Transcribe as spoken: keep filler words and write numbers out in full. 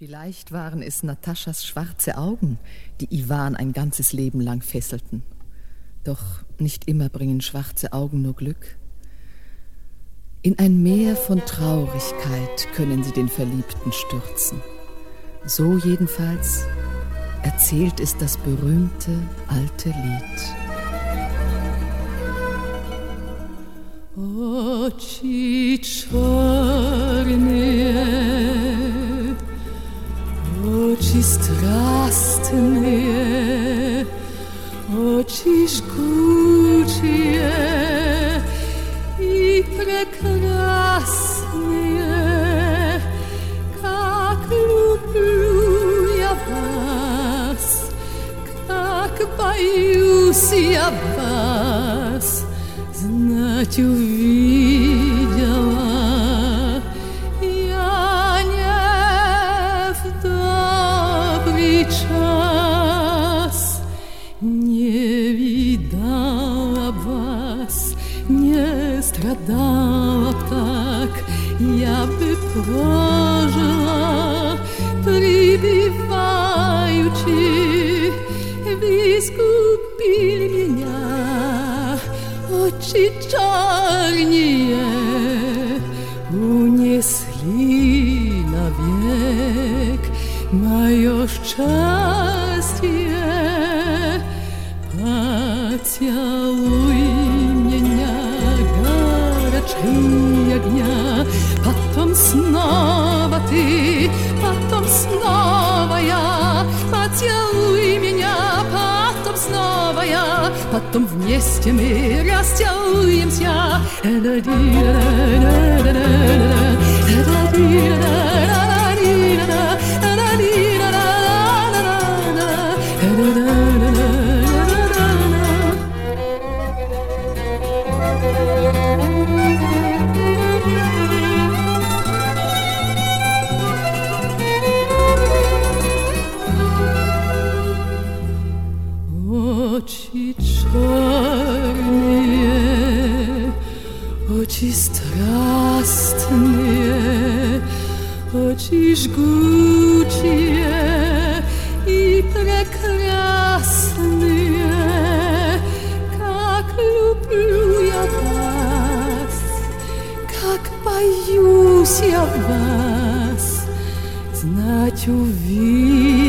Vielleicht waren es Nataschas schwarze Augen, die Iwan ein ganzes Leben lang fesselten. Doch nicht immer bringen schwarze Augen nur Glück. In ein Meer von Traurigkeit können sie den Verliebten stürzen. So jedenfalls erzählt es das berühmte alte Lied. Очі чорні, очі страстные, очи жгучие и прекрасные, как люблю я вас, как боюсь я вас. Знать увидела я не в добрый час, не видала вас, не страдала так, я бы прожила, прибиваючи, вы искупили меня. Очи чорные унесли навек мое счастье. Поцелуй меня, горячие огня, потом снова ты, потом снова я. Поцелуй меня, потом снова я, потом вместе мы расцелуемся. Очи черные, очи страстные, очи жгучие и прекрасные, как люблю я вас, как боюсь я вас, знать увидеть.